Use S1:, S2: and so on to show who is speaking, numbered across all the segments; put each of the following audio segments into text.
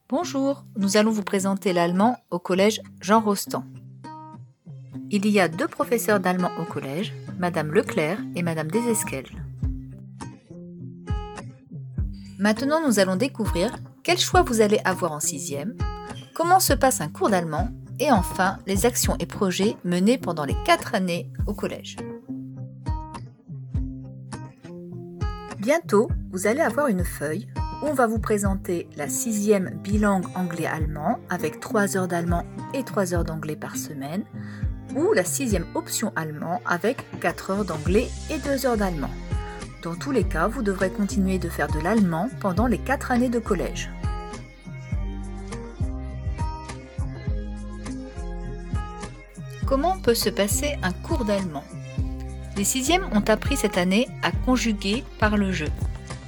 S1: Bonjour, nous allons vous présenter l'allemand au collège Jean Rostand. Il y a deux professeurs d'allemand au collège, Madame Leclerc et Madame Desesquelles. Maintenant, nous allons découvrir quel choix vous allez avoir en 6e, comment se passe un cours d'allemand et enfin les actions et projets menés pendant les 4 années au collège. Bientôt, vous allez avoir une feuille où on va vous présenter la 6e bilingue anglais-allemand avec 3 heures d'allemand et 3 heures d'anglais par semaine, ou la 6e option allemand avec 4 heures d'anglais et 2 heures d'allemand. Dans tous les cas, vous devrez continuer de faire de l'allemand pendant les 4 années de collège. Comment peut se passer un cours d'allemand ? Les 6e ont appris cette année à conjuguer par le jeu.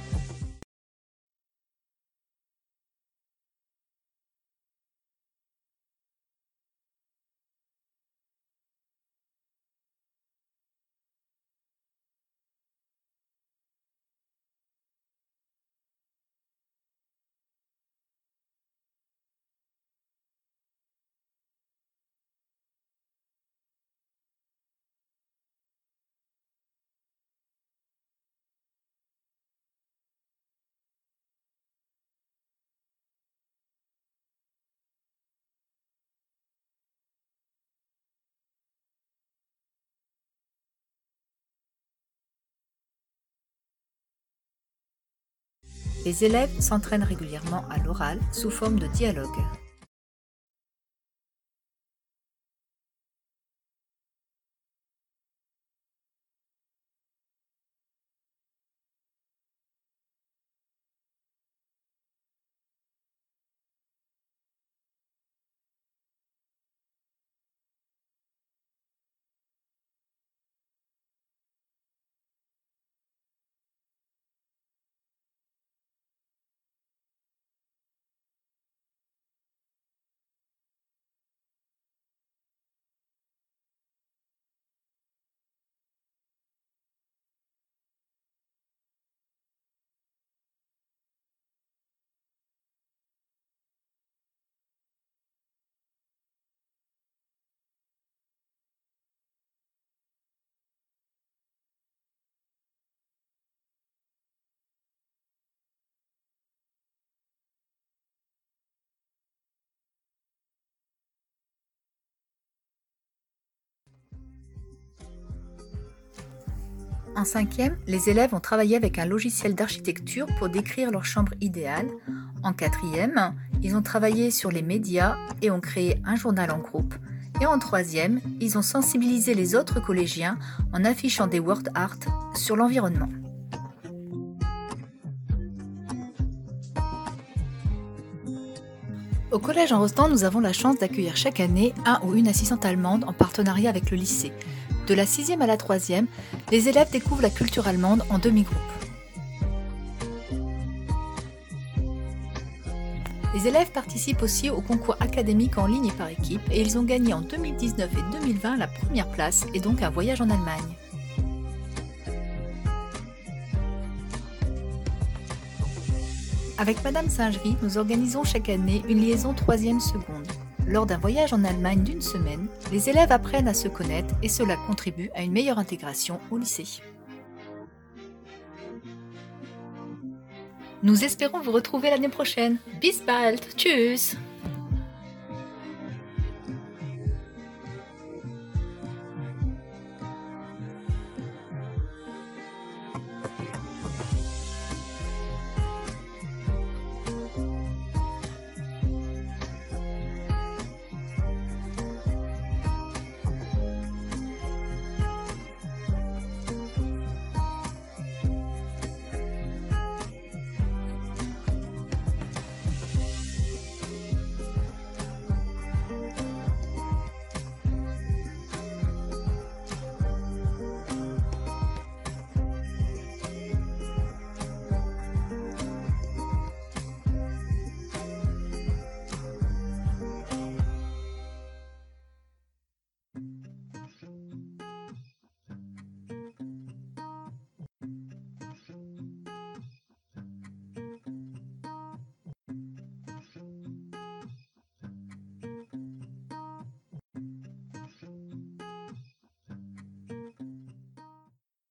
S1: Les élèves s'entraînent régulièrement à l'oral sous forme de dialogue. En 5e, les élèves ont travaillé avec un logiciel d'architecture pour décrire leur chambre idéale. En 4e, ils ont travaillé sur les médias et ont créé un journal en groupe. Et en 3e, ils ont sensibilisé les autres collégiens en affichant des word art sur l'environnement. Au collège en Rostand, nous avons la chance d'accueillir chaque année un ou une assistante allemande en partenariat avec le lycée. De la 6e à la 3e, les élèves découvrent la culture allemande en demi-groupe. Les élèves participent aussi au concours académique en ligne et par équipe et ils ont gagné en 2019 et 2020 la première place et donc un voyage en Allemagne. Avec Madame Singerie, nous organisons chaque année une liaison 3e seconde. Lors d'un voyage en Allemagne d'1 semaine, les élèves apprennent à se connaître et cela contribue à une meilleure intégration au lycée. Nous espérons vous retrouver l'année prochaine. Bis bald, tschüss!